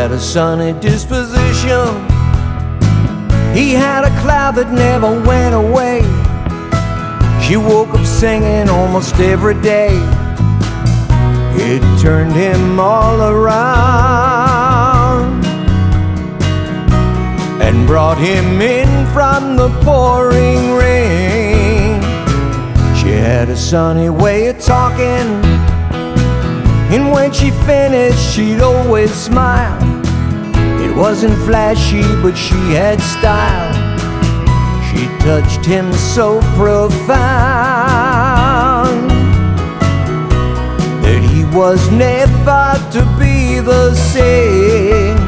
had a sunny disposition. He had a cloud that never went away. She woke up singing almost every day. It turned him all around and brought him in from the pouring rain. She had a sunny way of talking, and when she finished, she'd always smile. It wasn't flashy, but she had style. She touched him so profound that he was never to be the same.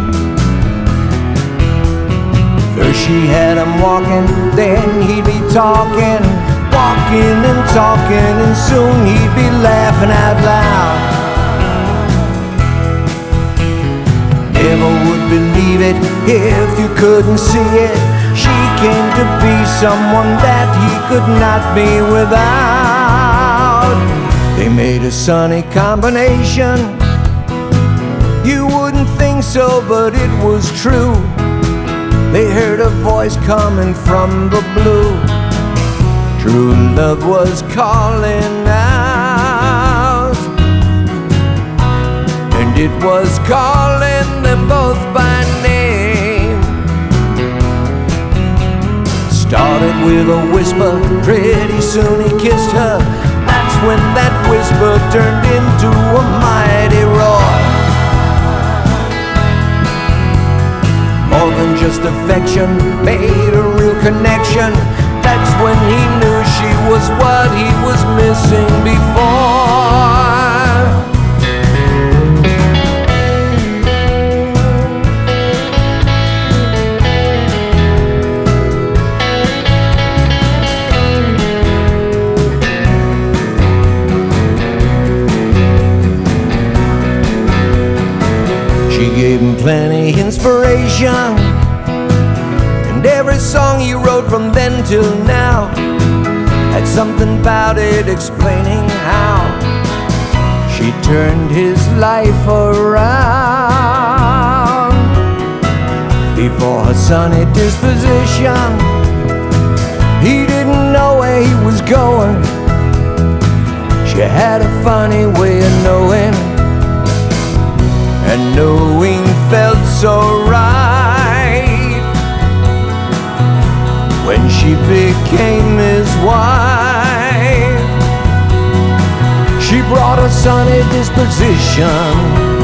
First she had him walking, then he'd be talking, walking and talking, and soon he'd be laughing out loud. Never would believe it if you couldn't see it. She came to be someone that he could not be without. They made a sunny combination. You wouldn't think so, but it was true. They heard a voice coming from the blue. True love was calling out, and it was calling them both by name. Started with a whisper, pretty soon he kissed her. That's when that whisper turned into a mighty roar. More than just affection, made a real connection. That's when he knew she was what he was missing before. She gave him plenty inspiration, and every song he wrote from then till now had something about it explaining how she turned his life around. Before her sunny disposition, he didn't know where he was going. She had a funny way of knowing, and knowing felt so right when she became his wife. She brought a sunny disposition